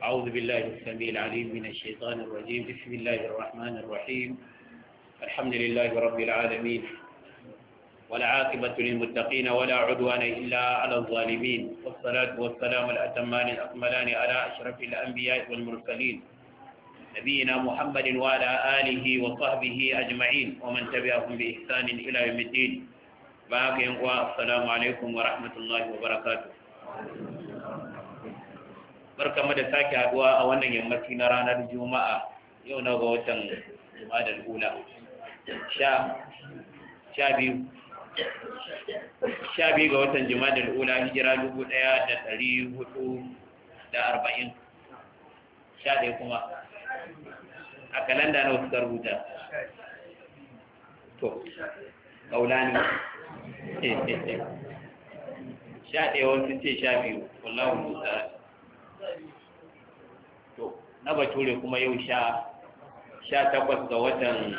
أعوذ بالله السميع العليم من الشيطان الرجيم. بسم الله الرحمن الرحيم. الحمد لله رب العالمين، والعاقبة للمتقين ولا عدوان إلا على الظالمين، والصلاة والسلام الأتمان الأكملان على أشرف الأنبياء والمرسلين نبينا محمد وعلى آله وصحبه أجمعين ومن تبعهم بإحسان إلى يوم الدين. باقي والسلام عليكم ورحمة الله وبركاته. barkamu da sake haduwa a wannan yammaci na ranar Juma'a, yau na ga watan Jumadal Ula sha biyu ga watan Jumadal Ula, hijira 1440, 11 kuma a kalanda na wasu rubuta to kaulani 11 wasu ce 12, wallahu musa. To na bature kuma yau 18 ga watan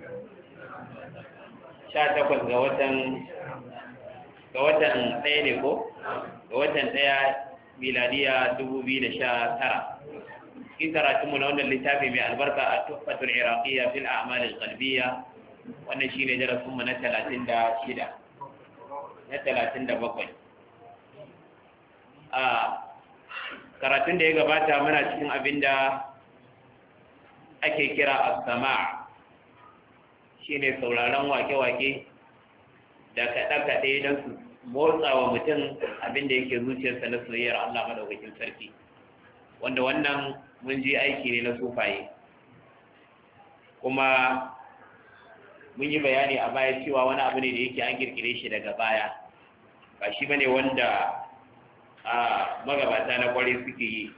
1 ne ko ga watan 1 miladiya 2019. cikin karatunmu na wannan littafi mai albarka a tuhfatul iraqiyya fil a'mal al-qalbiyya, wannan shine darasinmu na 37. Karatun da ya gabata muna cikin abinda ake kira as-sama', shine sauraron wake-wake da kaɗe-kaɗe don su motsa wa mutum abinda yake zuciyarsa na soyayyar Allah madaukakin sarki, wanda wannan mun ji aiki ne na sufaye. Kuma mun yi bayani a baya cewa wani abu ne da yake an kirkire shi daga baya, ba shi bane wanda magabata na kwarai suke yi.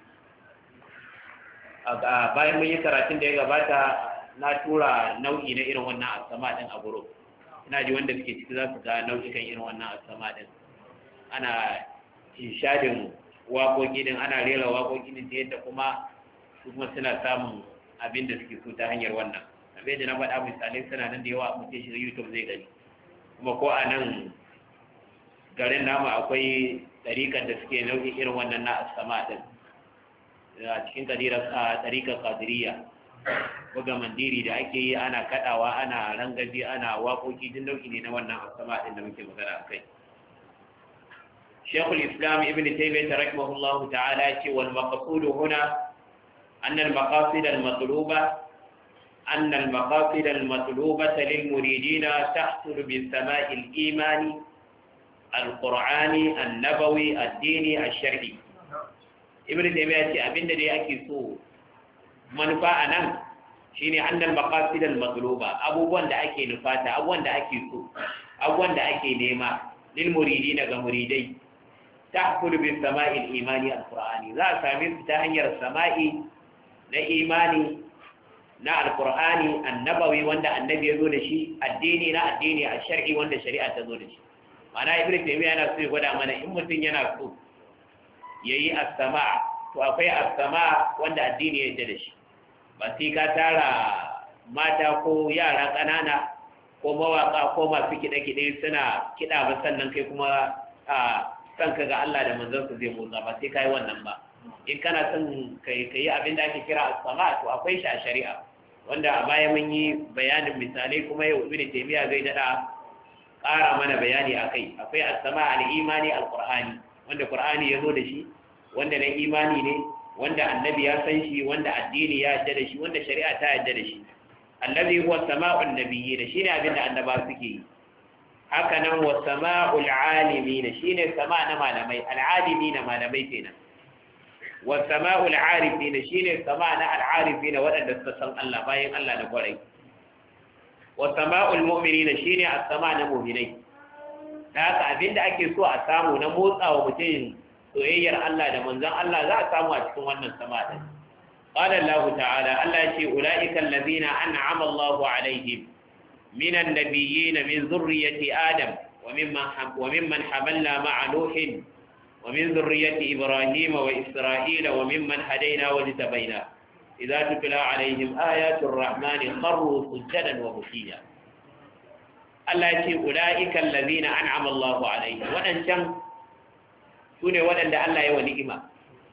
Bayan mun yi karatun da ya gabata, na tura nau'i na irin wannan asama din a guro. Ina ji wanda suke ciki za su ga nau'ikan irin wannan asama din. Ana inshadin waƙoƙi din, ana rera waƙoƙi din ta yadda kuma su kuma suna samun abin da suke so ta hanyar wannan. Abin da na faɗa misalai suna nan da yawa, mutum shi YouTube zai gani. Kuma ko a nan garin namu akwai ɗariƙar da suke nau'in irin wannan na asama din. A cikin ɗariƙar Qadiriyya, buga mandiri da ake yi, ana kaɗawa, ana rangaji, ana waƙoƙi, duk nau'i ne na wannan asama din da muke magana a kai. Sheikhul Islam Ibn Taymiyyah rahimahullahu ta'ala ce wal maqsud huna أن المقاصد المطلوبة للمريدين تحصل بالسماء الإيماني القرآني النبوي الديني الشرعي. ابن تيمية أبن دي أكي سو منفعة نم شيني أن المقاصد المطلوبة أبوان دا أكي نفاتا، أبوان دا أكي سو، أبوان دا أكي نيمة للمريدين كمريدي تحصل بالسماء الإيماني القرآني. ذا سامي تهنير السماء na imani na alkur'ani annabawi wanda annabi ya zo da shi, addini na addini a shar'i wanda shari'a ta zo da shi. Ma'ana Ibn Taymiyyah yana so ya gwada mana in mutum yana so yayi as-sama', to akwai as-sama' wanda addini ya yarda da shi. Ba sai ka tara mata ko yara ƙanana ko mawaka ko masu kiɗe-kiɗe suna kiɗa ba sannan kai kuma san ka ga Allah da manzansa zai motsa, ba sai ka yi wannan ba. In kana son ka yi abin da ake kira as-sama, to akwai shi a shari'a, wanda a baya mun yi bayanin misalai, kuma yau Ibn Taymiyyah zai dada ƙara mana bayani akai. Akwai as-sama al-imani al-qur'ani, wanda qur'ani ya zo da shi, wanda na imani ne, wanda annabi ya san shi, wanda addini ya yarda da shi, wanda shari'a ta yarda da shi. Allazi huwa sama'un nabiyyin, shine abin da annaba suke yi. Haka nan wa sama'ul alimin, shine sama na malamai, al-alimin malamai kenan. wa sama'ul arifin shine sama na al-arifin waɗanda suka san Allah, bayan Allah da kwarai. wa sama'ul mu'minin shine as-sama na mu'minai. da haka abinda ake so a samu na motsawa mutum soyayyar Allah da manzon Allah za a samu a cikin wannan sama din. qala Allah ta'ala, Allah ya ce ulaika allazina an'ama Allahu alaihim minan nabiyyin min zurriyyati adam wa mimman hamalna ma'a nuhin ومن ذرية إبراهيم وإسرائيل وممن هدينا واجتبينا إذا تتلى عليهم آيات الرحمن خروا سجدا وبكيا. الله يقول أولئك الذين أنعم الله عليهم، وأنشم su ne waɗanda Allah ya wa ni'ima,